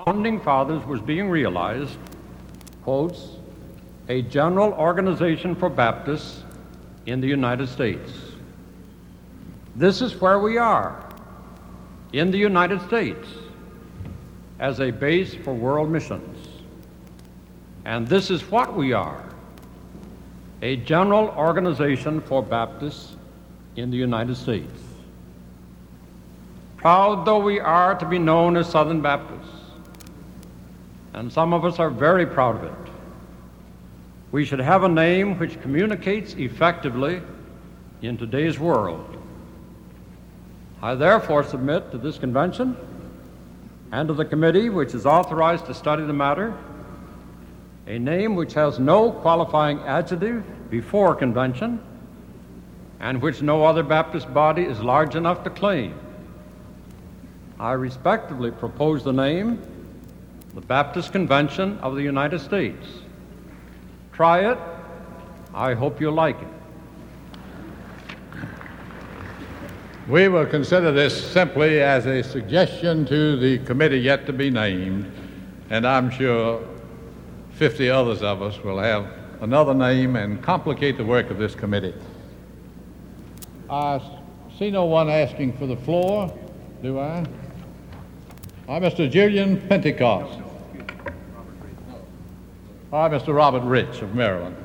Founding Fathers was being realized, quotes, a general organization for Baptists in the United States. This is where we are, in the United States, as a base for world missions. And this is what we are, a general organization for Baptists in the United States. Proud though we are to be known as Southern Baptists, and some of us are very proud of it, we should have a name which communicates effectively in today's world. I therefore submit to this convention and to the committee which is authorized to study the matter a name which has no qualifying adjective before convention and which no other Baptist body is large enough to claim. I respectfully propose the name, the Baptist Convention of the United States. Try it. I hope you'll like it. We will consider this simply as a suggestion to the committee yet to be named, and I'm sure 50 others of us will have another name and complicate the work of this committee. I see no one asking for the floor, do I? Mr. Julian Pentecost. Mr. Robert Rich of Maryland.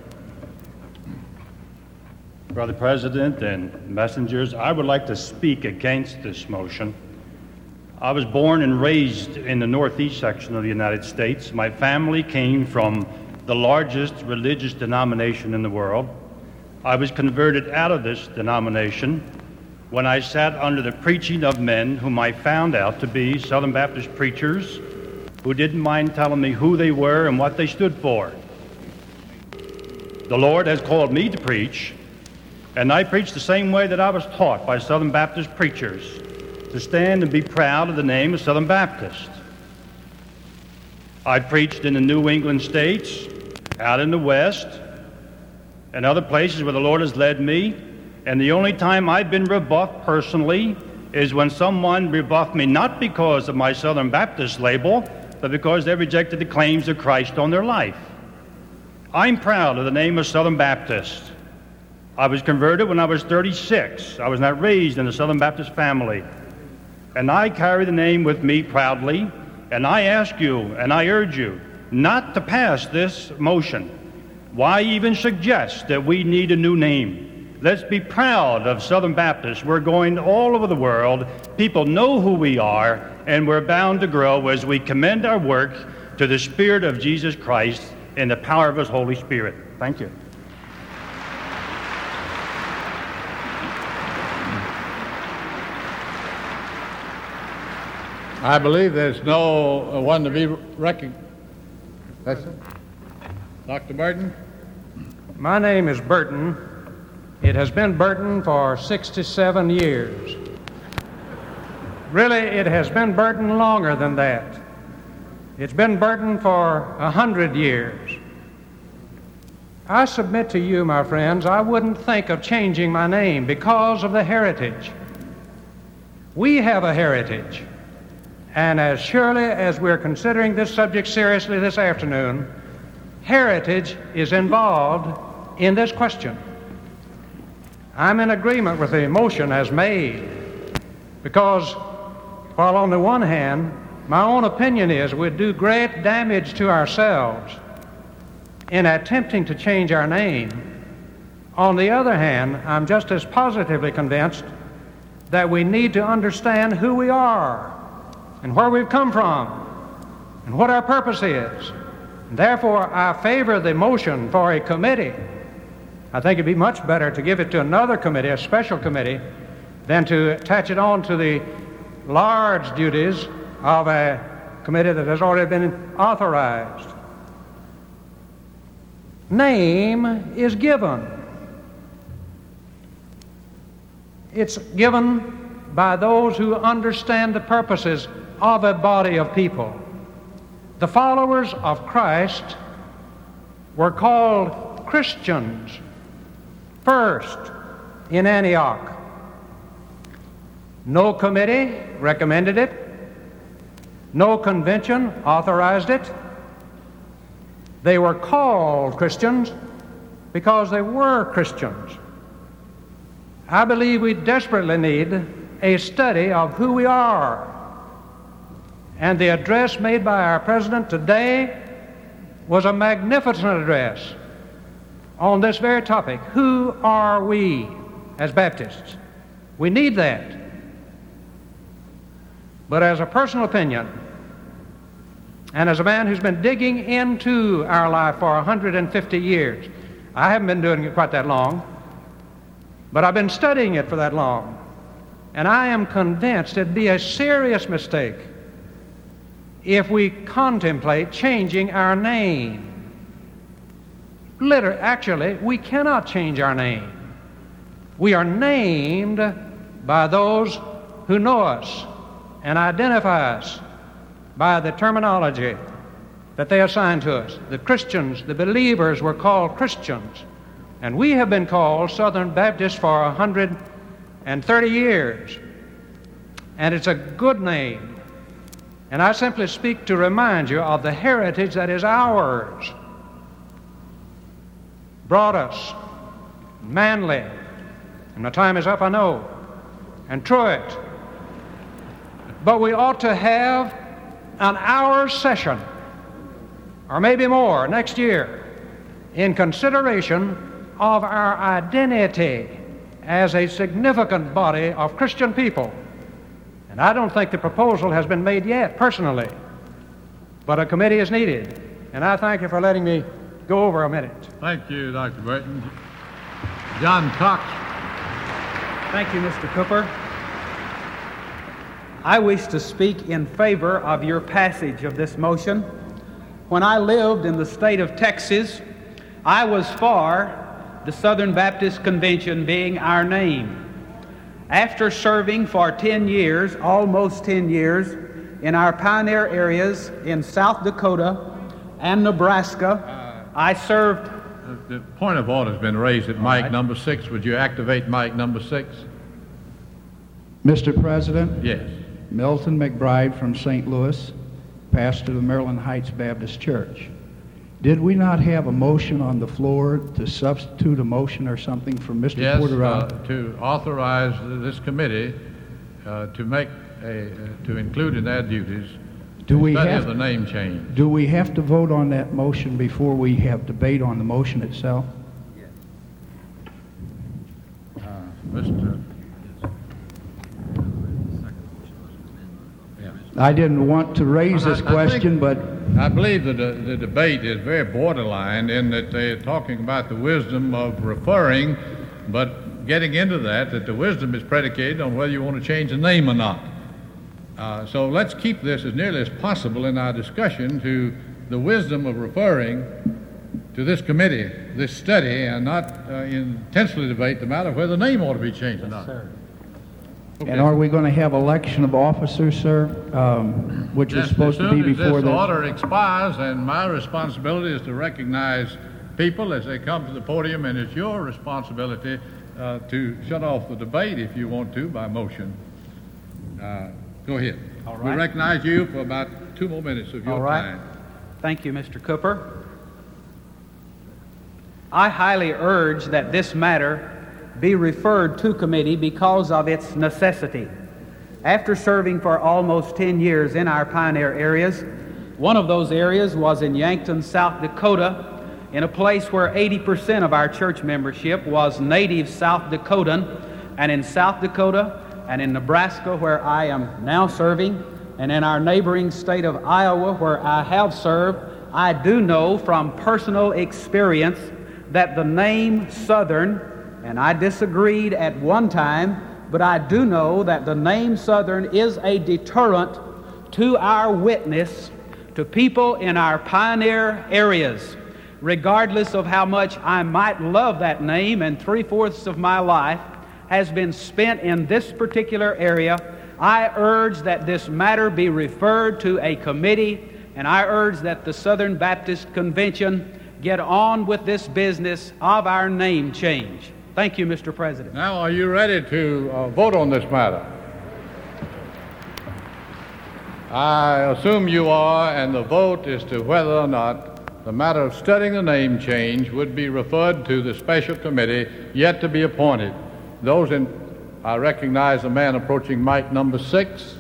Brother President and messengers, I would like to speak against this motion. I was born and raised in the northeast section of the United States. My family came from the largest religious denomination in the world. I was converted out of this denomination when I sat under the preaching of men whom I found out to be Southern Baptist preachers who didn't mind telling me who they were and what they stood for. The Lord has called me to preach, and I preach the same way that I was taught by Southern Baptist preachers, to stand and be proud of the name of Southern Baptist. I preached in the New England states, out in the West, and other places where the Lord has led me, and the only time I've been rebuffed personally is when someone rebuffed me not because of my Southern Baptist label, but because they rejected the claims of Christ on their life. I'm proud of the name of Southern Baptist. I was converted when I was 36. I was not raised in a Southern Baptist family. And I carry the name with me proudly, and I ask you, and I urge you, not to pass this motion. Why even suggest that we need a new name? Let's be proud of Southern Baptists. We're going all over the world. People know who we are, and we're bound to grow as we commend our work to the Spirit of Jesus Christ and the power of His Holy Spirit. Thank you. I believe there's no one to be recognized. That's it. Dr. Burton? My name is Burton. It has been Burton for 67 years. Really, it has been Burton longer than that. It's been Burton for 100 years. I submit to you, my friends, I wouldn't think of changing my name because of the heritage. We have a heritage. And as surely as we're considering this subject seriously this afternoon, heritage is involved in this question. I'm in agreement with the motion as made, because while on the one hand, my own opinion is we'd do great damage to ourselves in attempting to change our name, on the other hand, I'm just as positively convinced that we need to understand who we are and where we've come from and what our purpose is. And therefore, I favor the motion for a committee. I think it'd be much better to give it to another committee, a special committee, than to attach it on to the large duties of a committee that has already been authorized. Name is given. It's given by those who understand the purposes of a body of people. The followers of Christ were called Christians first in Antioch. No committee recommended it. No convention authorized it. They were called Christians because they were Christians. I believe we desperately need a study of who we are. And the address made by our president today was a magnificent address on this very topic. Who are we as Baptists? We need that. But as a personal opinion, and as a man who's been digging into our life for 150 years, I haven't been doing it quite that long, but I've been studying it for that long. And I am convinced it'd be a serious mistake if we contemplate changing our name. Actually, we cannot change our name. We are named by those who know us and identify us by the terminology that they assign to us. The Christians, the believers, were called Christians. And we have been called Southern Baptists for 130 years. And it's a good name. And I simply speak to remind you of the heritage that is ours. Brought us, Manly, and my time is up, I know, and Truett. But we ought to have an hour's session, or maybe more, next year, in consideration of our identity as a significant body of Christian people. And I don't think the proposal has been made yet, personally, but a committee is needed. And I thank you for letting me go over a minute. Thank you, Dr. Burton. John Cox. Thank you, Mr. Cooper. I wish to speak in favor of your passage of this motion. When I lived in the state of Texas, I was for the Southern Baptist Convention being our name. After serving for 10 years, almost 10 years, in our pioneer areas in South Dakota and Nebraska, I served. The point of order has been raised at mic number 6. Would you activate mic number 6? Mr. President? Yes. Milton McBride from St. Louis, pastor of the Maryland Heights Baptist Church. Did we not have a motion on the floor to substitute a motion or something from Mr. Yes, Porter? to authorize this committee to include in their duties the name change. Do we have to vote on that motion before we have debate on the motion itself? Yes. Mr. I didn't want to raise this question, but I believe that the debate is very borderline in that they're talking about the wisdom of referring, but getting into that the wisdom is predicated on whether you want to change the name or not. So let's keep this as nearly as possible in our discussion to the wisdom of referring to this committee, this study, and not intensely debate the matter of whether the name ought to be changed or not. Sir. Okay. And are we going to have election of officers, sir, which is supposed to be before this this? order expires, and my responsibility is to recognize people as they come to the podium, and it's your responsibility to shut off the debate if you want to by motion. Go ahead. All right. We recognize you for about 2 more minutes of your All right. time. Thank you, Mr. Cooper. I highly urge that this matter be referred to committee because of its necessity. After serving for almost 10 years in our pioneer areas, one of those areas was in Yankton, South Dakota, in a place where 80% of our church membership was native South Dakotan, and in South Dakota and in Nebraska, where I am now serving, and in our neighboring state of Iowa, where I have served, I do know from personal experience that the name Southern, and I disagreed at one time, but I do know that the name Southern is a deterrent to our witness to people in our pioneer areas. Regardless of how much I might love that name, and 3/4 of my life has been spent in this particular area, I urge that this matter be referred to a committee, and I urge that the Southern Baptist Convention get on with this business of our name change. Thank you, Mr. President. Now, are you ready to vote on this matter? I assume you are, and the vote is to whether or not the matter of studying the name change would be referred to the special committee yet to be appointed. I recognize the man approaching mic number 6.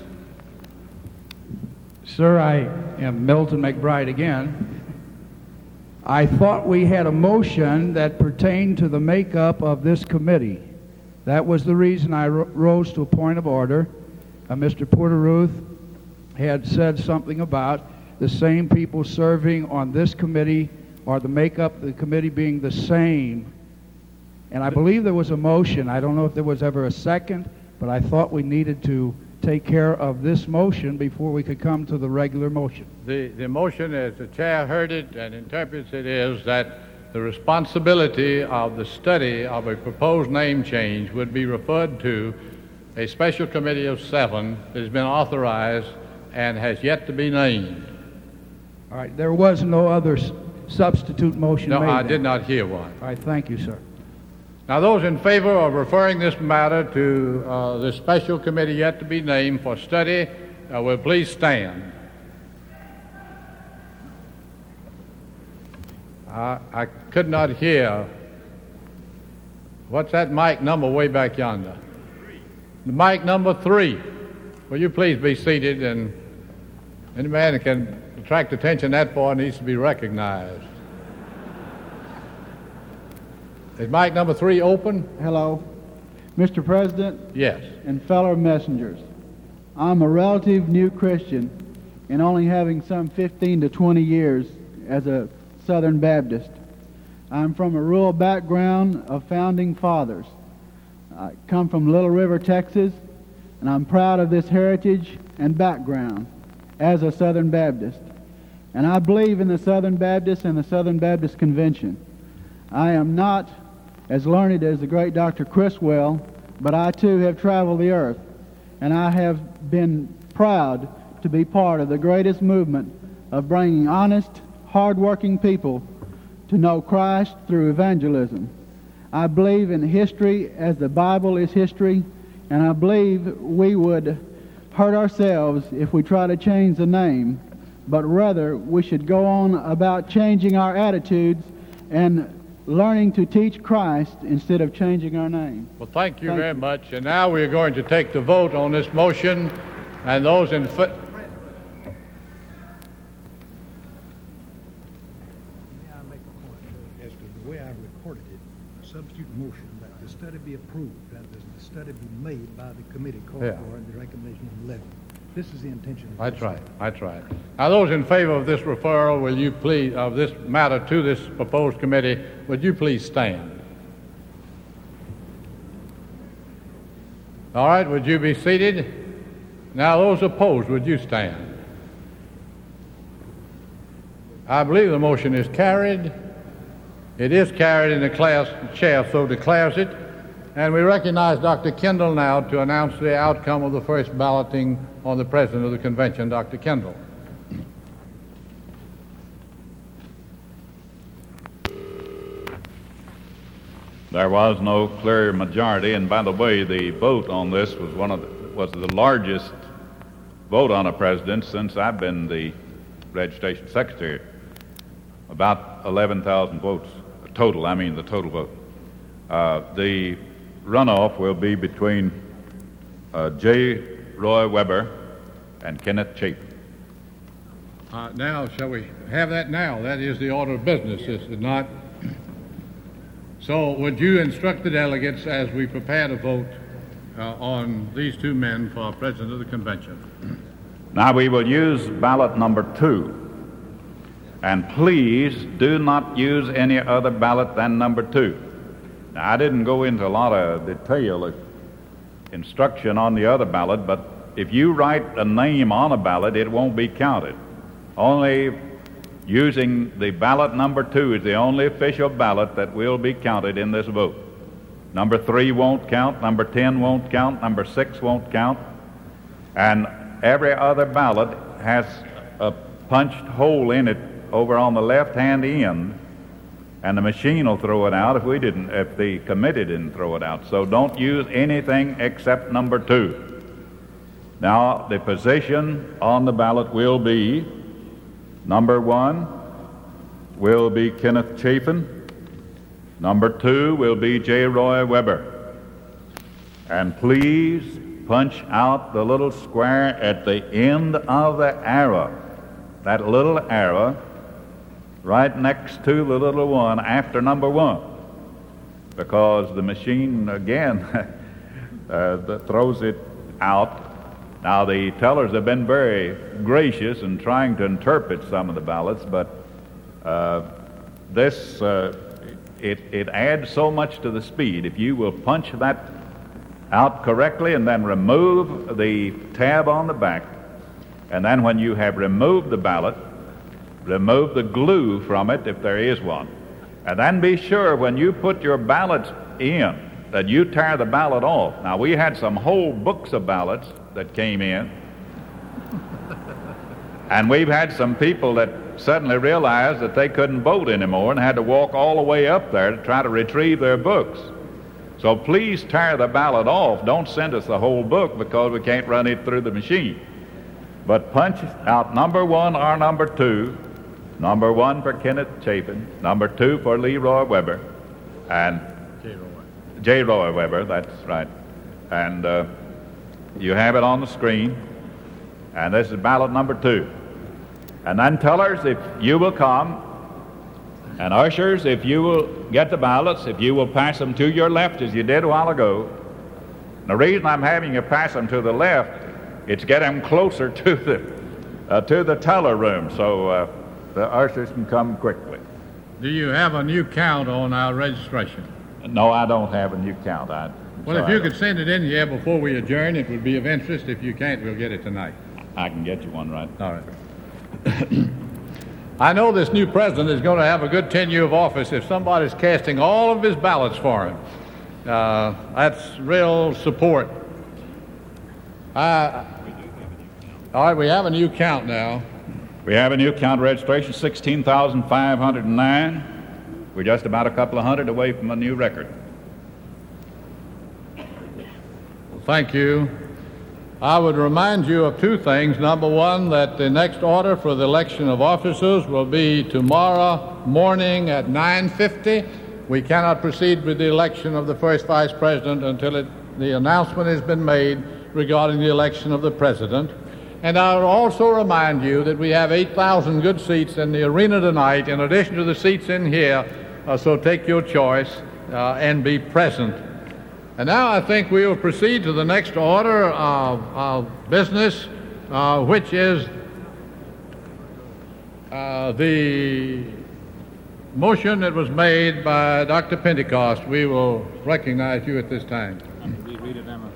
Sir, I am Milton McBride again. I thought we had a motion that pertained to the makeup of this committee. That was the reason I rose to a point of order. Mr. Porteruth had said something about the same people serving on this committee or the makeup of the committee being the same. And I believe there was a motion. I don't know if there was ever a second, but I thought we needed to take care of this motion before we could come to the regular motion. The motion, as the chair heard it and interprets it, is that the responsibility of the study of a proposed name change would be referred to a special committee of 7 that has been authorized and has yet to be named. All right, there was no other substitute motion made. No, I did not hear one. All right, thank you, sir. Now, those in favor of referring this matter to the special committee yet to be named for study will please stand. I could not hear. What's that mic number way back yonder? Mic number 3. Will you please be seated, and any man that can attract attention that far needs to be recognized. Is mic number 3 open? Hello. Mr. President Yes. and fellow messengers, I'm a relative new Christian and only having some 15 to 20 years as a Southern Baptist. I'm from a rural background of founding fathers. I come from Little River, Texas, and I'm proud of this heritage and background as a Southern Baptist. And I believe in the Southern Baptist and the Southern Baptist Convention. I am not as learned as the great Dr. Criswell, but I too have traveled the earth, and I have been proud to be part of the greatest movement of bringing honest, hard-working people to know Christ through evangelism. I believe in history as the Bible is history, and I believe we would hurt ourselves if we try to change the name, but rather we should go on about changing our attitudes and learning to teach Christ instead of changing our name. Well, thank you very much. And now we're going to take the vote on this motion, and those in favor. As to the way I recorded it, a substitute motion that the study be approved, that the study be made by the committee called for and the recommendation of 11. This is the intention. That's right. That's right. Now, those in favor of this referral, will you please, of this matter to this proposed committee, would you please stand? All right, would you be seated? Now, those opposed, would you stand? I believe the motion is carried. It is carried, and the chair so declares it. And we recognize Dr. Kendall now to announce the outcome of the first balloting on the President of the Convention. Dr. Kendall. There was no clear majority, and by the way, the vote on this was the largest vote on a president since I've been the registration secretary. About 11,000 votes total. I mean the total vote. The runoff will be between J. Roy Weber and Kenneth Chapin. Now, shall we have that now? That is the order of business, is it not? So would you instruct the delegates as we prepare to vote on these two men for President of the Convention? Now we will use ballot number 2. And please do not use any other ballot than number 2. Now, I didn't go into a lot of detail of instruction on the other ballot, but if you write a name on a ballot, it won't be counted. Only using the ballot number 2 is the only official ballot that will be counted in this vote. Number 3 won't count, number 10 won't count, number 6 won't count, and every other ballot has a punched hole in it over on the left-hand end, and the machine will throw it out if the committee didn't throw it out. So don't use anything except number 2. Now, the position on the ballot will be, number 1 will be Kenneth Chafin. Number 2 will be J. Roy Weber. And please punch out the little square at the end of the arrow. That little arrow right next to the little one after number 1. Because the machine, again, throws it out. Now, the tellers have been very gracious in trying to interpret some of the ballots, but it adds so much to the speed. If you will punch that out correctly and then remove the tab on the back, and then when you have removed the ballot, remove the glue from it if there is one, and then be sure when you put your ballots in that you tear the ballot off. Now, we had some whole books of ballots that came in, and we've had some people that suddenly realized that they couldn't vote anymore and had to walk all the way up there to try to retrieve their books. So please tear the ballot off. Don't send us the whole book because we can't run it through the machine. But punch out number 1 or number 2. Number 1 for Kenneth Chafin, number 2 for Leroy Weber, and J. Roy Weber, that's right. And you have it on the screen, and this is ballot number 2. And then tellers, if you will come, and ushers, if you will get the ballots, if you will pass them to your left as you did a while ago. The reason I'm having you pass them to the left, it's get them closer to the teller room, so the ushers can come quickly. Do you have a new count on our registration? No, I don't have a new count. Well, if you could send it in here before we adjourn, it would be of interest. If you can't, we'll get it tonight. I can get you one right. All right. I know this new president is going to have a good tenure of office if somebody's casting all of his ballots for him. That's real support. All right, we have a new count now. We have a new count registration, 16,509. We're just about a couple of hundred away from a new record. Well, thank you. I would remind you of 2 things. Number 1, that the next order for the election of officers will be tomorrow morning at 9:50. We cannot proceed with the election of the first vice president until the announcement has been made regarding the election of the president. And I would also remind you that we have 8,000 good seats in the arena tonight, in addition to the seats in here, so take your choice and be present. And now I think we will proceed to the next order of business, which is the motion that was made by Dr. Pentecost. We will recognize you at this time. Read it, Emma.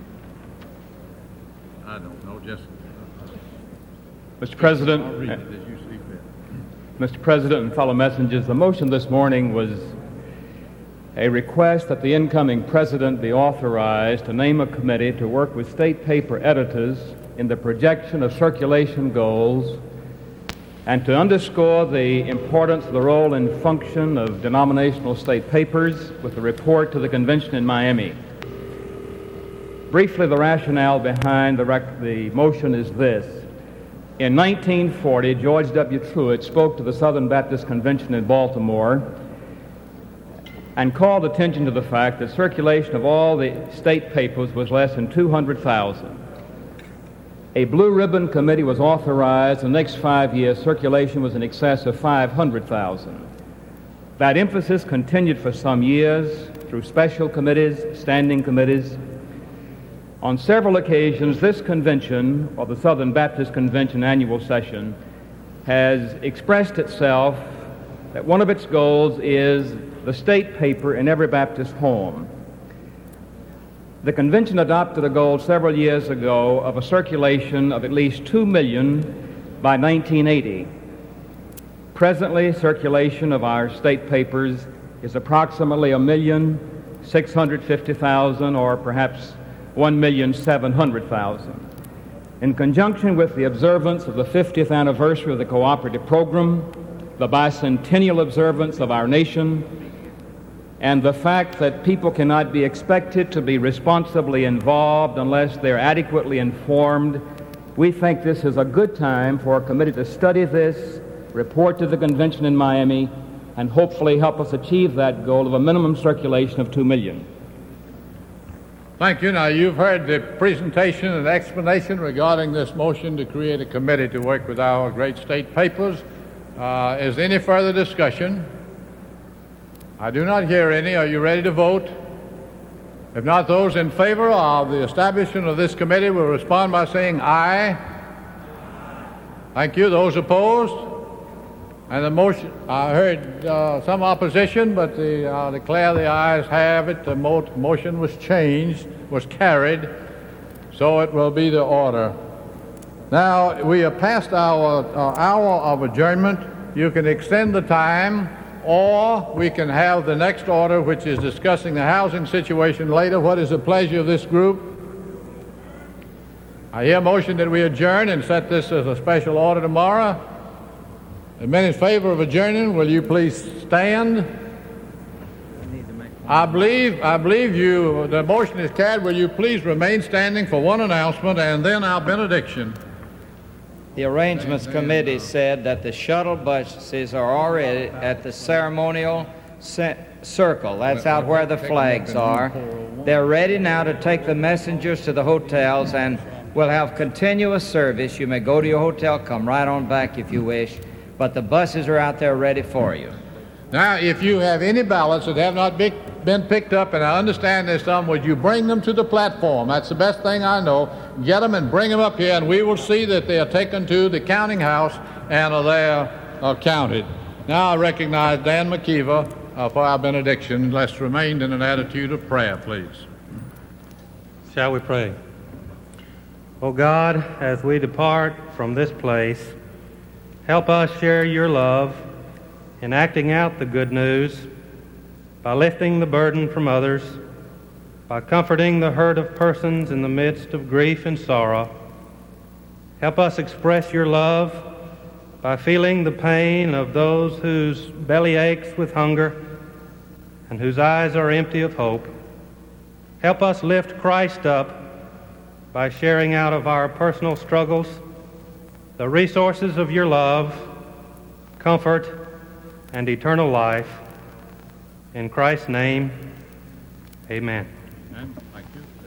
I don't know, just... Mr. President, I'll read it as you see fit. Mr. President and fellow messengers, the motion this morning was a request that the incoming president be authorized to name a committee to work with state paper editors in the projection of circulation goals and to underscore the importance of the role and function of denominational state papers with the report to the convention in Miami. Briefly, the rationale behind the motion is this. In 1940, George W. Truett spoke to the Southern Baptist Convention in Baltimore and called attention to the fact that circulation of all the state papers was less than 200,000. A blue ribbon committee was authorized. In the next 5 years, circulation was in excess of 500,000. That emphasis continued for some years through special committees, standing committees. On several occasions, this convention, or the Southern Baptist Convention annual session, has expressed itself that one of its goals is the state paper in every Baptist home. The convention adopted a goal several years ago of a circulation of at least 2 million by 1980. Presently, circulation of our state papers is approximately 1,650,000 or perhaps 1,700,000. In conjunction with the observance of the 50th anniversary of the cooperative program, the bicentennial observance of our nation, and the fact that people cannot be expected to be responsibly involved unless they're adequately informed, we think this is a good time for a committee to study this, report to the convention in Miami, and hopefully help us achieve that goal of a minimum circulation of 2 million. Thank you. Now, you've heard the presentation and explanation regarding this motion to create a committee to work with our great state papers. Is there any further discussion? I do not hear any. Are you ready to vote? If not, those in favor of the establishment of this committee will respond by saying aye. Thank you. Those opposed? And the motion, I heard some opposition, but I declare the ayes have it. The motion was changed, was carried, so it will be the order. Now, we have passed our hour of adjournment. You can extend the time, or we can have the next order, which is discussing the housing situation later. What is the pleasure of this group? I hear a motion that we adjourn and set this as a special order tomorrow. The men in favor of adjourning, will you please stand? I believe you, the motion is carried. Will you please remain standing for one announcement and then our benediction? The Arrangements Committee said that the shuttle buses are already at the ceremonial circle. That's out where the flags are. They're ready now to take the messengers to the hotels, and we'll have continuous service. You may go to your hotel, come right on back if you wish. But the buses are out there ready for you. Now, if you have any ballots that have not been picked up, and I understand there's some, would you bring them to the platform? That's the best thing I know. Get them and bring them up here, and we will see that they are taken to the counting house and are there counted. Now I recognize Dan McKeever for our benediction. Let's remain in an attitude of prayer, please. Shall we pray? O God, as we depart from this place, help us share your love in acting out the good news, by lifting the burden from others, by comforting the hurt of persons in the midst of grief and sorrow. Help us express your love by feeling the pain of those whose belly aches with hunger and whose eyes are empty of hope. Help us lift Christ up by sharing out of our personal struggles the resources of your love, comfort, and eternal life. In Christ's name, amen. Amen. Thank you.